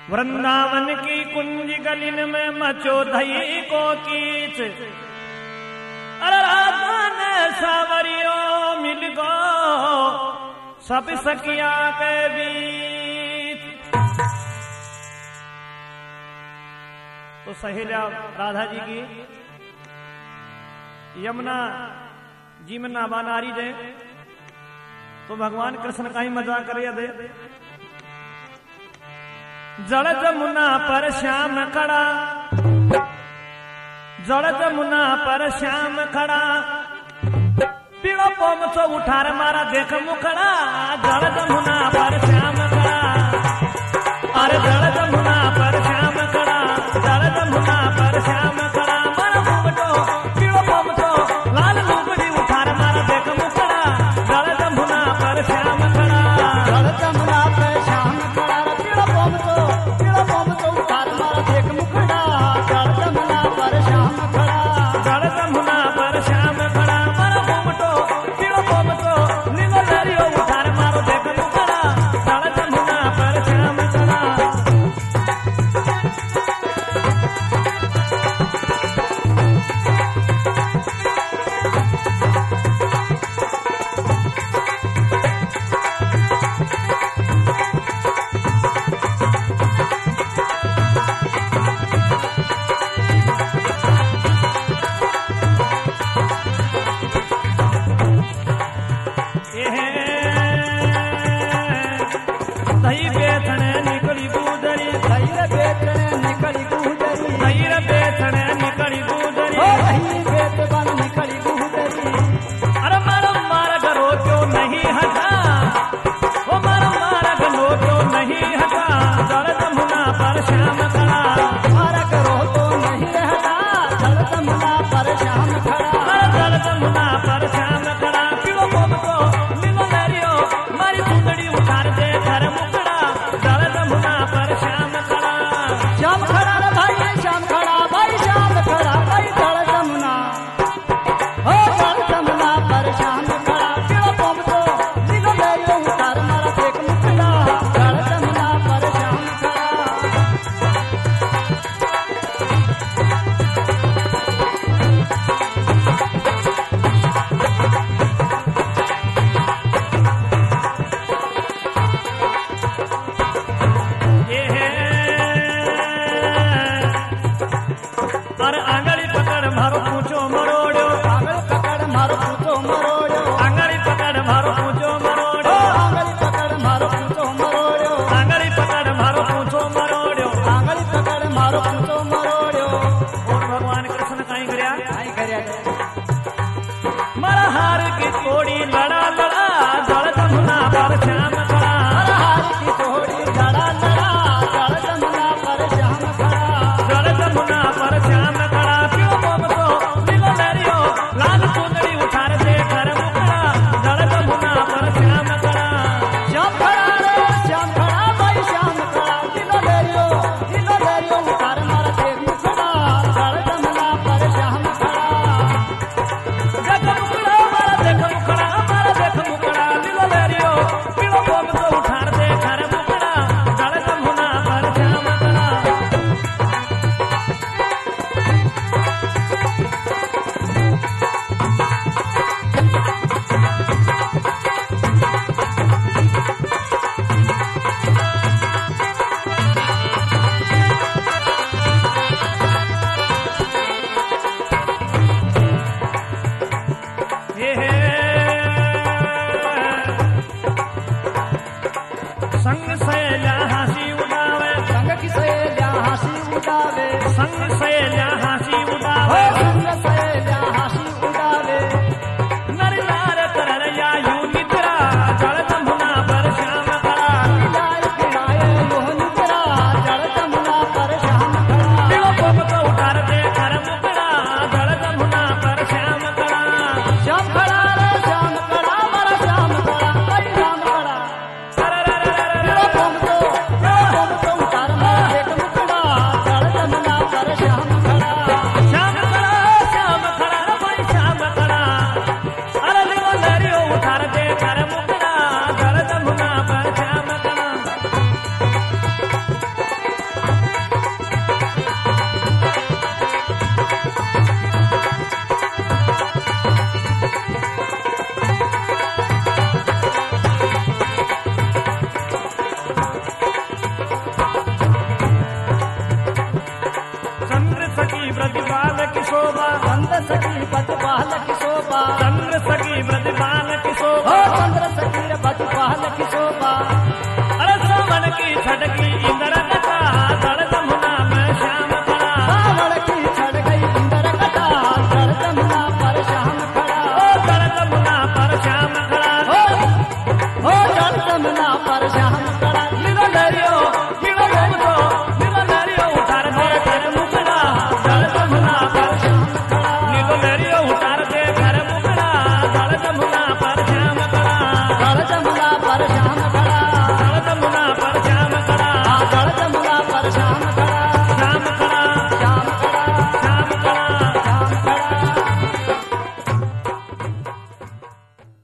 वृंदावन की कुंज गलिन में मचो धई को कीच। अरे राधा ने सावरियो मिल गो सब सखिया के बीच। तो सहेलिया राधा जी की यमुना जी में नाबा नारी दे तो भगवान कृष्ण का ही मजाक करे दे। जड़ जमुना पर श्याम खड़ा, जड़ जमुना पर श्याम खड़ा, पीड़ो पोम तो उठार मारा देख मुखड़ा। जड़ जमुना पर श्याम खड़ा, अरे जड़ जमुना पर श्याम खड़ा, जड़ जमुना पर श्याम खड़ा। मारा मुकटो पीड़ो पोम तो लाल लुगड़ी उठार मारा देख मुखड़ा। जड़ जमुना पर श्याम खड़ा, जड़ जमुना पर श्याम खड़ा, पीड़ो पोम तो उठार मारा देख मुखड़ा। जड़ जमुना पर श्याम खड़ा, जड़ जमुना पर श्याम खड़ा। मारा मुकटो पीड़ो पोम तो नीलो लरियो उठार मारो देख मुखड़ा। जड़ जमुना पर श्याम खड़ा। दही बेचने निकली गुजरी, दही बेचने निकली गुजरी, दही बेचने निकली गुजरी। दही बेच बन निकली गुजरी। अरे मारा मारा घरो क्यों नहीं हटा, वो मारा मारा घरो क्यों नहीं हटा। जड़ जमुना पर श्याम खड़ा, मारा करो तो नहीं रहता। जड़ जमुना पर श्याम खड़ा, अरे जड़ जमुना पर श्याम खड़ा। पीड़ो पोम को नीलो लहरियो मारी गुजरी उतार दे घर मुकड़ा। जड़ जमुना पर श्याम खड़ा, श्याम खड़ा रे भाई, श्याम खड़ा भाई, श्याम खड़ा भाई। जड़ जमुना हो, जड़ जमुना पर श्याम खड़ा, पीड़ो पोम तो नीलो लहरियो उतार मारा देख मुखड़ा। जड़ जमुना पर श्याम खड़ा, ये है अरे आंगली पकड़ मारो पूछो मरोड़ो, आंगल पकड़ मारो पूछो मरोड़ो, आंगली पकड़ मारो पूछो मरोड़ो, आंगल पकड़ मारो पूछो मरोड़ो, आंगली पकड़ मारो पूछो मरोड़ो। आंगल पकड़ मारो पूछो मरोड़ो। और भगवान कृष्ण काई करया, आई करया मारा हार की थोड़ी लड़ा लड़ा। जड़ जमुना पर श्याम खड़ा, हार की थोड़ी लड़ा लड़ा। जड़ जमुना पर श्याम खड़ा, जड़ जमुना पर श्याम खड़ा। पीड़ो पोम तो नीलो लहरियो लाल चुनरी उठार दे घर मुकड़ा। जड़ जमुना पर श्याम खड़ा, श्याम खड़ा रे श्याम खड़ा भाई, श्याम खड़ा। नीलो लहरियो उतार मारा देख मुखड़ा। जड़ जमुना पर श्याम खड़ा, देख मुकड़ा मारा देख मुकड़ा, मारा देख मुकड़ा। नीलो लहरियो पीड़ो पोम तो उठार दे घर मुकड़ा। जड़ जमुना पर श्याम खड़ा। ये है संग सहेला हंसी उड़ावे, संग की सहेलिया हंसी उड़ावे, संग सहेला हंसी हो उड़ावे। संग सहेलिया